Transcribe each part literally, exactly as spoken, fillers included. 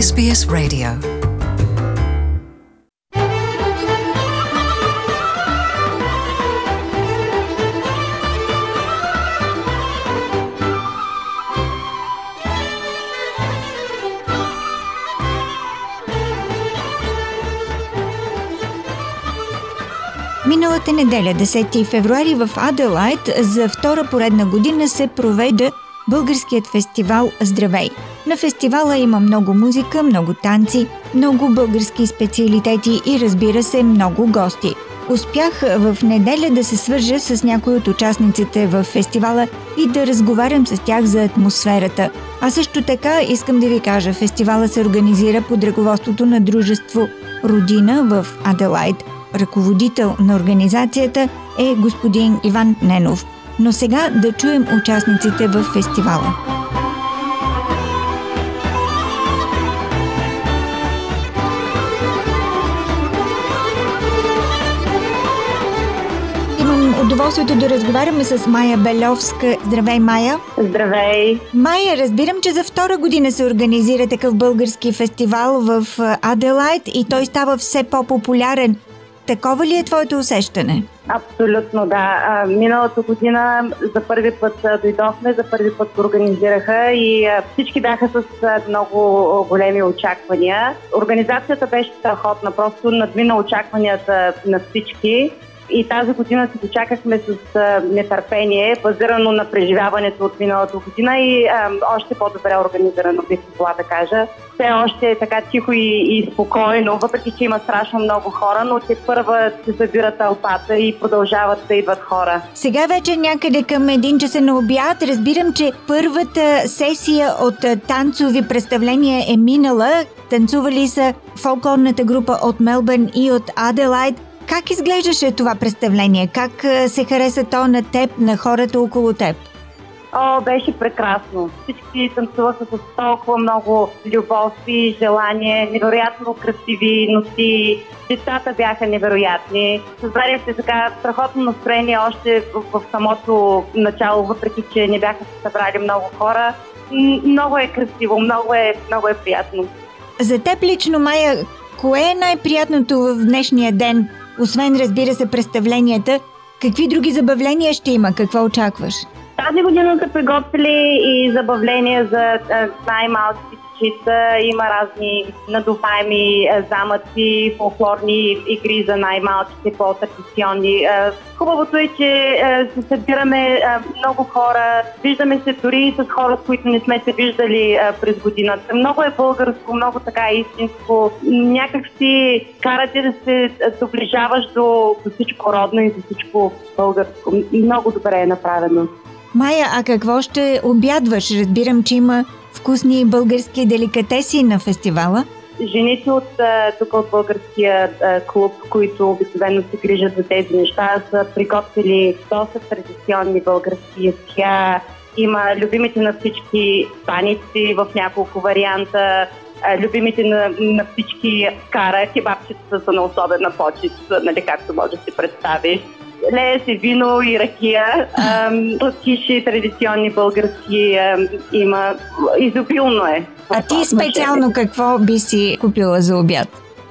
Ес Би Ес Radio. Миналата неделя, десети февруари, в Аделайд за втора поредна година се проведе българският фестивал Здравей. На фестивала има много музика, много танци, много български специалитети и, разбира се, много гости. Успях в неделя да се свържа с някои от участниците в фестивала и да разговарям с тях за атмосферата. А също така искам да ви кажа, фестивала се организира под ръководството на дружество Родина в Аделайд. Ръководител на организацията е господин Иван Ненов. Но сега да чуем участниците в фестивала. Имам удоволствието да разговаряме с Мая Беловска. Здравей, Мая! Здравей! Мая, разбирам, че за втора година се организира такъв български фестивал в Аделайд и той става все по-популярен. Такова ли е твоето усещане? Абсолютно, да. А, миналата година за първи път а, дойдохме, за първи път го организираха и а, всички бяха с а, много големи очаквания. Организацията беше страхотна, просто надмина очакванията на всички. И тази година се дочакахме с а, нетърпение, базирано на преживяването от миналата година и а, още по-добре организирано, бих могла да кажа. Все още е така тихо и, и спокойно, въпреки че има страшно много хора, но те първа се събира тълпата и продължават да идват хора. Сега вече някъде към един часа на обяд разбирам, че първата сесия от танцови представления е минала. Танцували са фолклорната група от Мелбърн и от Аделайд. Как изглеждаше това представление? Как се хареса то на теб, на хората около теб? О, беше прекрасно. Всички танцуваха с толкова много любов и желание, невероятно красиви носи. Децата бяха невероятни. Създаде се така страхотно настроение още в, в самото начало, въпреки че не бяха се събрали много хора. Много е красиво, много е, много е приятно. За теб лично, Мая, кое е най-приятното в днешния ден? Освен, разбира се, представленията, какви други забавления ще има? Какво очакваш? Тази година са приготвили и забавления за най-малките дечица. Има разни надуваеми замъци, фолклорни игри за най-малките, по-традиционни. Хубавото е, че се събираме много хора. Виждаме се дори и с хора, с които не сме се виждали през годината. Много е българско, много така истинско. Някак си карате да се доближаваш до, до всичко родно и до всичко българско. Много добре е направено. Мая, а какво ще обядваш? Разбирам, че има вкусни български деликатеси на фестивала. Жените от тук от българския клуб, които обикновено се грижат за тези неща, са приготвили доста традиционни български ястия. Има любимите на всички паници в няколко варианта. Любимите на, на всички кара, кебабчета са на особена почет, нали, както може да си представиш. Лее се вино и ракия, сладкиши, традиционни български ам, има, изобилно е. А ти специално какво би си купила за обяд?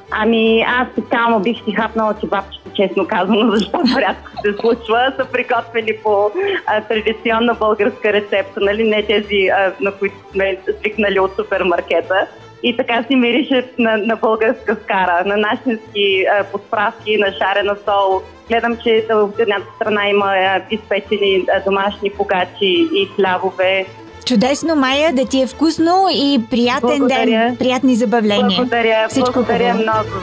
Ами аз специално бих си хапнала кебабчета, честно казано, защото рядко се случва. Са приготвили по а, традиционна българска рецепта, нали, не тези, а, на които сме свикнали от супермаркета. И така си мирише на, на българска скара, на нашински а, подправки, на шарена сол. Гледам, че от едната страна има а, изпечени а, домашни погачи и хлябове. Чудесно, Мая, да ти е вкусно и приятен Благодаря. Ден, приятни забавления. Благодаря, Всичко благодаря хубаво. много.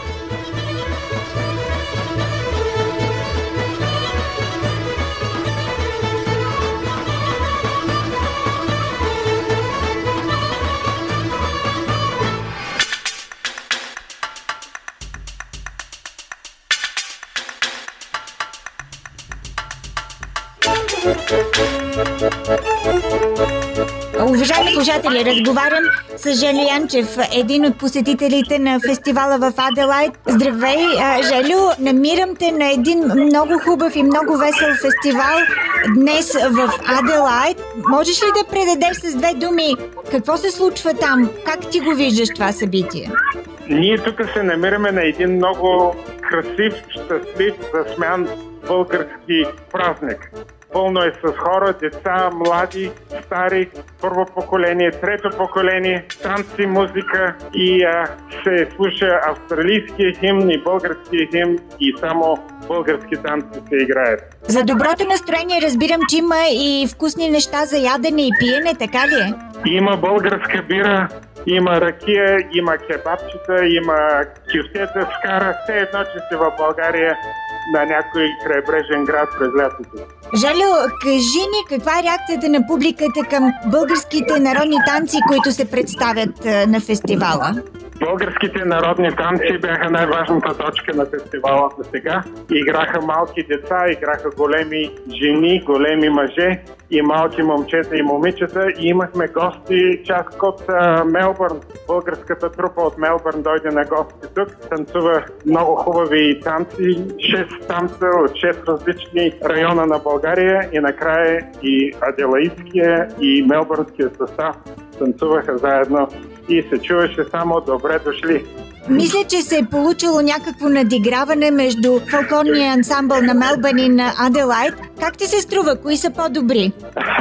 Thank you. Уважаеми слушатели, разговарям с Желю Янчев, един от посетителите на фестивала в Аделайд. Здравей, Желю! Намирам те на един много хубав и много весел фестивал днес в Аделайд. Можеш ли да предадеш с две думи какво се случва там? Как ти го виждаш това събитие? Ние тук се намираме на един много красив, щастлив, засмян български празник. Пълно е с хора, деца, млади, стари, първо поколение, трето поколение, танци, музика и а, се слуша австралийския химн и българския химн и само български танци се играят. За доброто настроение разбирам, че има и вкусни неща за ядене и пиене, така ли е? Има българска бира, има ракия, има кебабчета, има кюфтета с кара. Все едно, че сте в България на някой крайбрежен град през лятото. Жалю, кажи ни каква е реакцията на публиката към българските народни танци, които се представят на фестивала? Българските народни танци бяха най-важната точка на фестивала за сега. Играха малки деца, играха големи жени, големи мъже и малки момчета и момичета. И имахме гости, част от uh, Мелбърн. Българската трупа от Мелбърн дойде на гости тук. Танцува много хубави танци. Шест танца от шест различни района на България и накрая и аделаидския и мелбърнския състав танцуваха заедно и се чуваше само добре дошли. Мисля, че се е получило някакво надиграване между фолклорния ансамбъл на Мелбърн и на Аделайд. Как ти се струва? Кои са по-добри?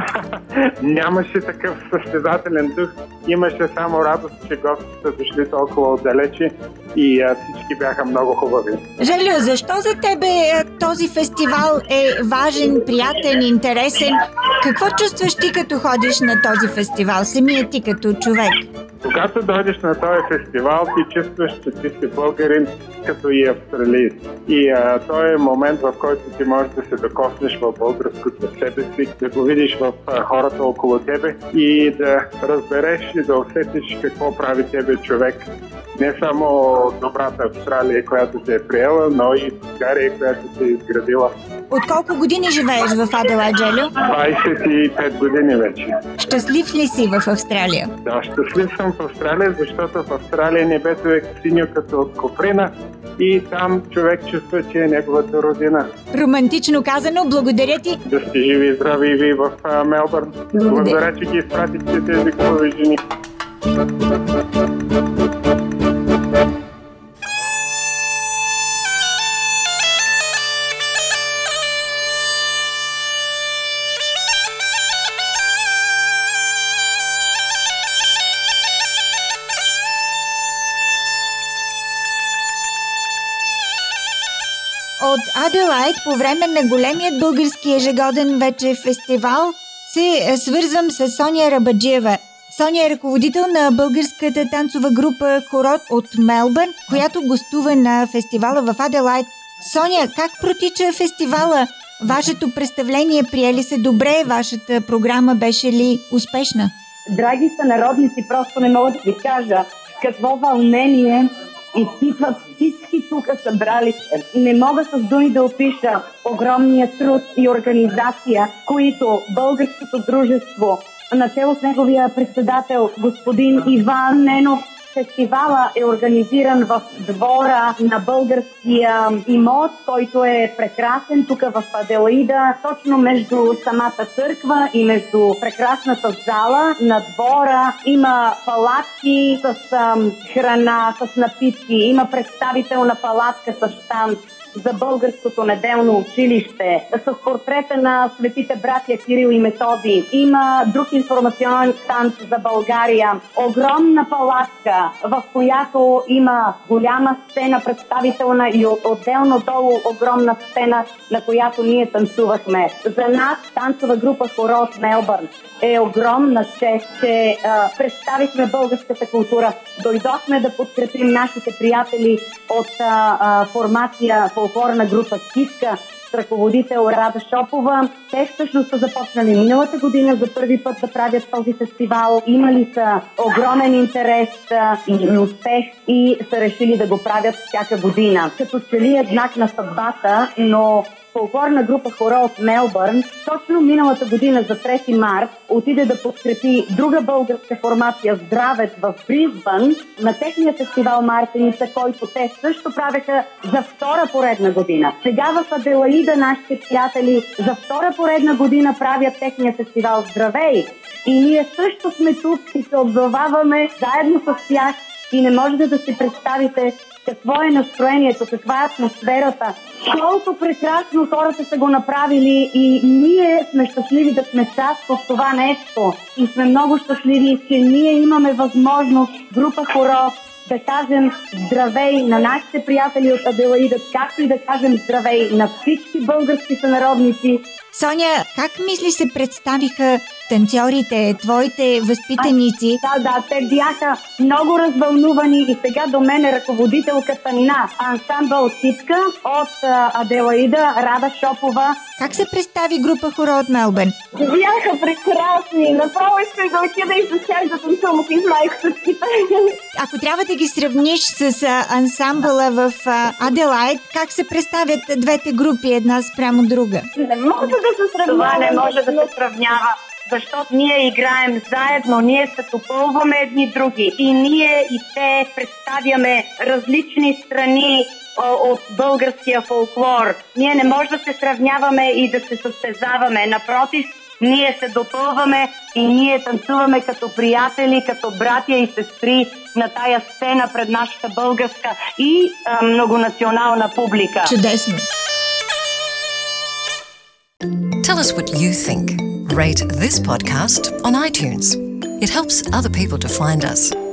Нямаше такъв състезателен дух. Имаше само радост, че гостите са дошли толкова отдалече и а, всички бяха много хубави. Желю, защо за тебе този фестивал е важен, приятен, интересен? Какво чувстваш ти, като ходиш на този фестивал? Самия ти като човек? Когато дойдеш на този фестивал, ти чувстваш, че ти си българин, като и австралиец. И а, той е момент, в който ти можеш да се докоснеш в българското себе си, да го видиш в а, хората около тебе и да разбереш и да усетиш какво прави тебе човек. Не само добрата Австралия, която те е приела, но и България, която те е изградила. От колко години живееш в Аделайд, Желю? двайсет и пет години вече. Щастлив ли си в Австралия? Да, щастлив съм в Австралия, защото в Австралия небето е синьо като от коприна и там човек чувства, че е неговата родина. Романтично казано, благодаря ти. Да сте живи и здрави и ви в а, Мелбърн. Благодаря. Благодаря, че ги изпратихте тези хубави жени. От Аделайд по време на големият български ежегоден вече фестивал се свързвам с Соня Рабаджиева. Соня е ръководител на българската танцова група Хорот от Мелбърн, която гостува на фестивала в Аделайд. Соня, как протича фестивала? Вашето представление прие ли се добре? Вашата програма беше ли успешна? Драги сънародници, просто не мога да ви кажа какво вълнение изпитват всички тук събрали се. Не мога с думи да опиша огромния труд и организация, които българското дружество, начело с неговия председател господин Иван Ненов, фестивала е организиран в двора на българския имот, който е прекрасен тук в Аделаида, точно между самата църква и между прекрасната зала. На двора има палатки с ам, храна, с напитки, има представителна палатка с щанд за българското неделно училище, с портрета на светите братя Кирил и Методий. Има друг информационен станц за България. Огромна палатка, в която има голяма сцена представителна и отделно долу огромна сцена, на която ние танцувахме. За нас танцова група Хорот Мелбърн е огромна чест, че а, представихме българската култура. Дойдохме да подкрепим нашите приятели от а, а, формация фолклорна група Киска с ръководител Рада Шопова. Те всъщност са започнали миналата година за първи път да правят този фестивал. Имали са огромен интерес а, и успех и са решили да го правят всяка година. Като че ли е знак на съдбата, но фолклорна група хора от Мелбърн точно миналата година за трети март отиде да подкрепи друга българска формация Здравец в Бризбън на техния фестивал Мартеница, който те също правеха за втора поредна година. Сега в Аделаида нашите приятели за втора поредна година правят техния фестивал Здравей. И ние също сме тук и се отзоваваме заедно с тях и не можете да си представите какво е настроението, каква е атмосферата, колко прекрасно хората са го направили и ние сме щастливи да сме част от това нещо. И сме много щастливи, че ние имаме възможност, група Хоро, да кажем здравей на нашите приятели от Аделаида, както и да кажем здравей на всички български сънародници. Соня, как мисли се представиха танцорите, твоите възпитаници? А, да, да, те бяха много развълнувани и сега до мен е ръководителката на ансамбъл Цитка от а, Аделаида, Рада Шопова. Как се представи група Хоро от Мелбърн? Бяха прекрасни, направо исках да отида и с тях да танцувам и знаех с китари. Ако трябва да ги сравниш с а, ансамбъла в а, Аделайд, как се представят двете групи една спрямо друга? Не може да се сравнява. Това не може да се сравнява, защото ние играем заедно, ние се допълваме едни други и ние и те представяме различни страни от българския фолклор. Ние не може да се сравняваме и да се състезаваме. Напротив, ние се допълваме и ние танцуваме като приятели, като братя и сестри на тая сцена пред нашата българска и а, многонационална публика. Чудесно! Tell us what you think. Rate this podcast on iTunes. It helps other people to find us.